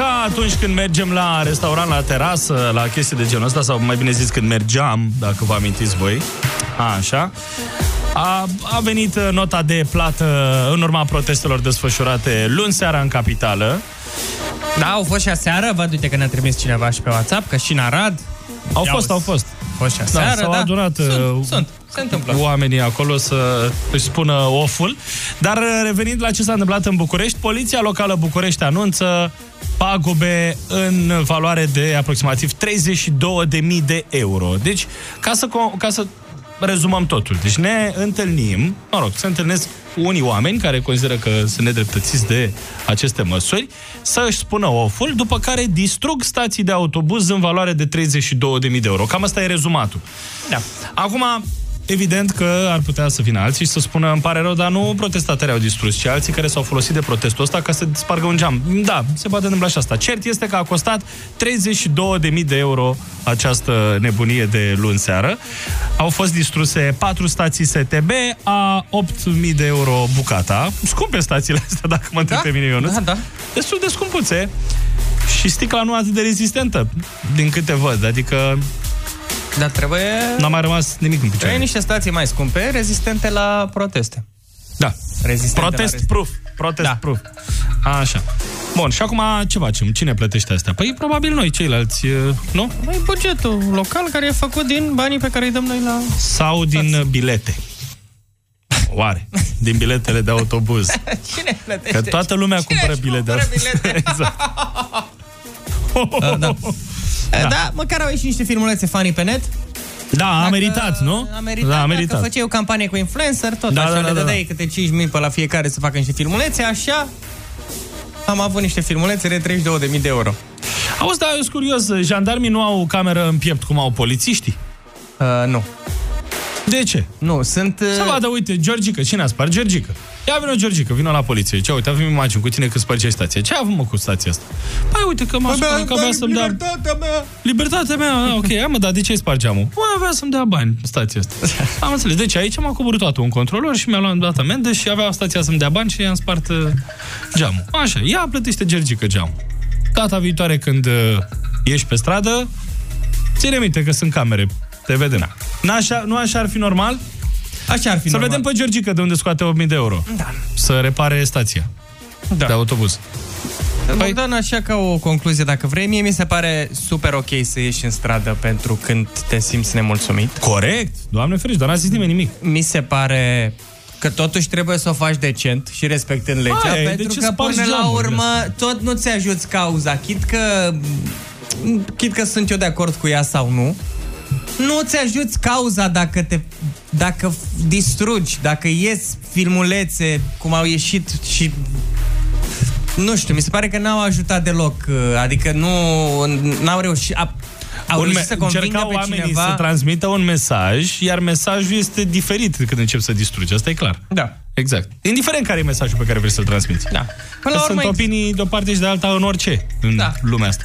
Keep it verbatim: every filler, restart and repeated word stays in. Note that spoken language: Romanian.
ca atunci când mergem la restaurant, la terasă, la chestii de genul ăsta, sau mai bine zis când mergeam, dacă vă amintiți voi. A, așa. A, a venit nota de plată în urma protestelor desfășurate luni seara în capitală. Da, au fost și aseară, văd, uite că ne-a trimis cineva și pe WhatsApp, că și în Arad. Au fost, au fost. Fost și aseară, da, s-au da. adunat Sunt, sunt, se întâmplă. oamenii acolo să își spună oful. Dar revenind la ce s-a întâmplat în București, Poliția Locală București anunță pagube în valoare de aproximativ treizeci și două de mii de euro. Deci, ca să, ca să rezumăm totul. Deci ne întâlnim, mă rog, se întâlnesc unii oameni care consideră că sunt nedreptățiți de aceste măsuri, să își spună oful, după care distrug stații de autobuz în valoare de treizeci și două de mii de euro. Cam asta e rezumatul. Da. Acum, evident că ar putea să vină alții și să spună, îmi pare rău, dar nu protestatarii au distrus, ci alții care s-au folosit de protestul ăsta ca să spargă un geam. Da, se poate întâmpla și asta. Cert este că a costat treizeci și două de mii de euro această nebunie de luni seară. Au fost distruse patru stații S T B, a opt mii de euro bucata. Scumpe stațiile astea, dacă mă întreb da? pe mine, Ionuț. Da, da. Destul de scumpuțe. Și sticla nu atât de rezistentă, din câte văd. Adică dar trebuie... n-a mai rămas nimic în picioare. Trebuie niște stații mai scumpe, rezistente la proteste. Da. Rezistente Protest la proof. Protest da. proof. Așa. Bun, și acum ce facem? Cine plătește astea? Păi probabil noi, ceilalți, nu? Păi bugetul local care e făcut din banii pe care îi dăm noi la... Sau din bilete. Oare? Din biletele de autobuz. Cine plătește? Că toată lumea Cine cumpără bilete. bilete? Exact. da, da. Da. da, măcar au ieșit niște filmulețe funny pe net. Da, a Dacă meritat, nu? A meritat, da, a meritat. Dacă făceai o campanie cu influencer, tot da, așa, da, le da, dădeai da. câte cinci mii pe la fiecare să facă niște filmulețe, așa am avut niște filmulețe de treizeci și două de mii de euro. Auzi, da, eu sunt curios, jandarmii nu au cameră în piept cum au polițiștii? Uh, nu. De ce? Nu, sunt... Uh... Să vadă, uite, Georgica, cine a spart? Georgica. Ia vină, Georgica, vină la poliție. Ce, uite, avem imagini cu tine că spărgeai stația. Ce avem, mă, cu stația asta? Păi, uite, că m-a spus că avea să-mi dea... Libertatea mea! Libertatea mea, ok, ia mă, dar de ce-i spargi geamul? Mă, avea să-mi dea bani stația asta. Am înțeles. Deci aici m-a coborât toată un controlor și mi-a luat dat amendă și avea stația să-mi dea bani și i-am spart uh, geamul. Așa, ia plătește, Georgica, geamul. Data viitoare când uh, ieși pe stradă, ține minte că sunt camere. Te vedem. N-așa, nu așa ar fi normal? Așa ar fi Să normal. vedem pe Georgica de unde scoate opt mii de euro. Da. Să repare stația da. de autobuz. Păi... Bogdan, așa ca o concluzie, dacă vrei, mie mi se pare super ok să ieși în stradă pentru când te simți nemulțumit. Corect, Doamne ferește, dar n-a zis nimeni nimic. Mi se pare că totuși trebuie să o faci decent și respectând legea, Aia, pentru că până la urmă tot nu ți ajuți cauza, chit că chit că sunt eu de acord cu ea sau nu. Nu ți ajuți cauza dacă te dacă distrugi, dacă ies filmulețe cum au ieșit și nu știu, mi se pare că n-au ajutat deloc, adică nu n-au reușit a, au reușit să convingă pe oamenii cineva să transmită un mesaj, iar mesajul este diferit când începi să distrugi, asta e clar. Da. Exact. Indiferent care e mesajul pe care vrei să-l transmiți. Da. Până la urmă sunt opinii de o parte și de alta în orice în da. lumea asta.